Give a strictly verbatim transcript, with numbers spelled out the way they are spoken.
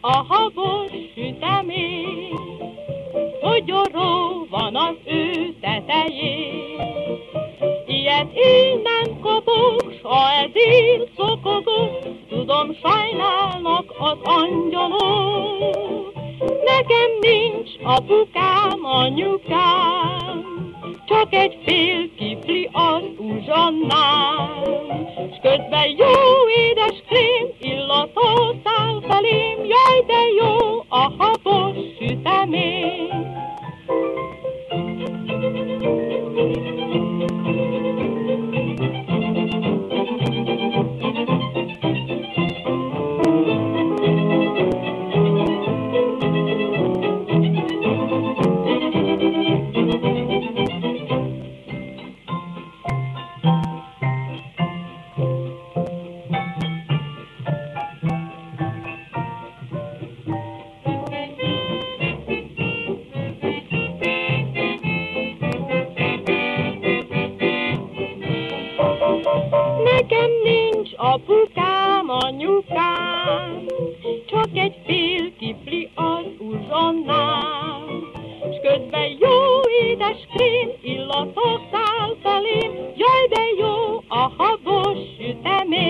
a habos sütemény, mogyoró van az ő tetején. Ilyet én nem kapok, s ha ezért szokogok, tudom, sajnálnak az angyalok. Nekem nincs apukám, anyukám, csak egy fél kifli az uzsonnám. S közben jó édes krém illatot száll felém, jaj, de jó a habos sütemény. Nekem nincs apukám, anyukám, csak egy fél kifli az uzsonnám. S közben jó édes krém illatot száll felém, jaj, de jó a habos sütemény.